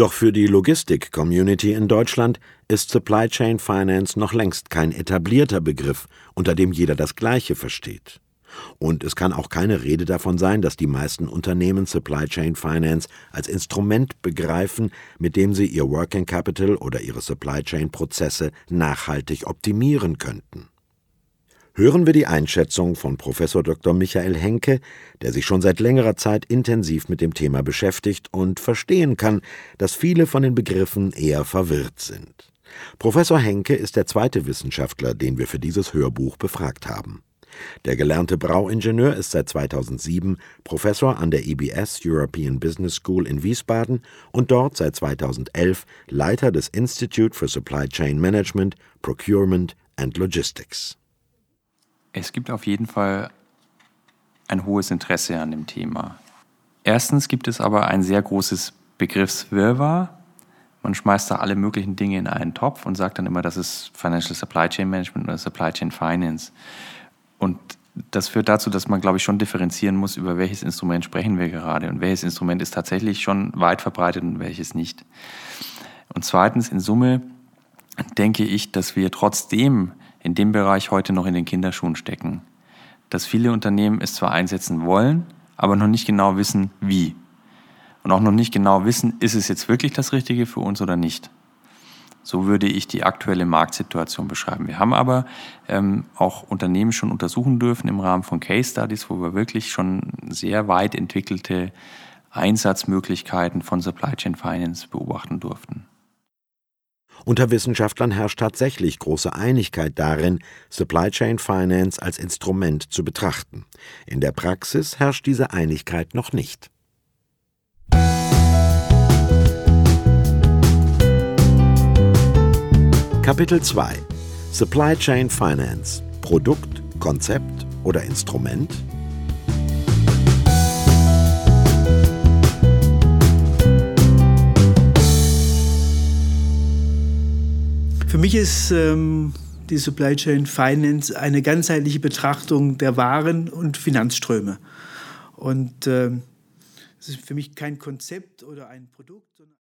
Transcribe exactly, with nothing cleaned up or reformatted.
Doch für die Logistik-Community in Deutschland ist Supply Chain Finance noch längst kein etablierter Begriff, unter dem jeder das Gleiche versteht. Und es kann auch keine Rede davon sein, dass die meisten Unternehmen Supply Chain Finance als Instrument begreifen, mit dem sie ihr Working Capital oder ihre Supply Chain Prozesse nachhaltig optimieren könnten. Hören wir die Einschätzung von Professor Doktor Michael Henke, der sich schon seit längerer Zeit intensiv mit dem Thema beschäftigt und verstehen kann, dass viele von den Begriffen eher verwirrt sind. Professor Henke ist der zweite Wissenschaftler, den wir für dieses Hörbuch befragt haben. Der gelernte Brauingenieur ist seit zweitausendsieben Professor an der I B S European Business School in Wiesbaden und dort seit zweitausendelf Leiter des Institute for Supply Chain Management, Procurement and Logistics. Es gibt auf jeden Fall ein hohes Interesse an dem Thema. Erstens gibt es aber ein sehr großes Begriffswirrwarr. Man schmeißt da alle möglichen Dinge in einen Topf und sagt dann immer, das ist Financial Supply Chain Management oder Supply Chain Finance. Und das führt dazu, dass man, glaube ich, schon differenzieren muss, über welches Instrument sprechen wir gerade und welches Instrument ist tatsächlich schon weit verbreitet und welches nicht. Und zweitens, in Summe denke ich, dass wir trotzdem in dem Bereich heute noch in den Kinderschuhen stecken. Dass viele Unternehmen es zwar einsetzen wollen, aber noch nicht genau wissen, wie. Und auch noch nicht genau wissen, ist es jetzt wirklich das Richtige für uns oder nicht. So würde ich die aktuelle Marktsituation beschreiben. Wir haben aber ähm, auch Unternehmen schon untersuchen dürfen im Rahmen von Case Studies, wo wir wirklich schon sehr weit entwickelte Einsatzmöglichkeiten von Supply Chain Finance beobachten durften. Unter Wissenschaftlern herrscht tatsächlich große Einigkeit darin, Supply Chain Finance als Instrument zu betrachten. In der Praxis herrscht diese Einigkeit noch nicht. Kapitel zwei: Supply Chain Finance. Produkt, Konzept oder Instrument? Für mich ist ähm, die Supply Chain Finance eine ganzheitliche Betrachtung der Waren- und Finanzströme. Und äh, es ist für mich kein Konzept oder ein Produkt, sondern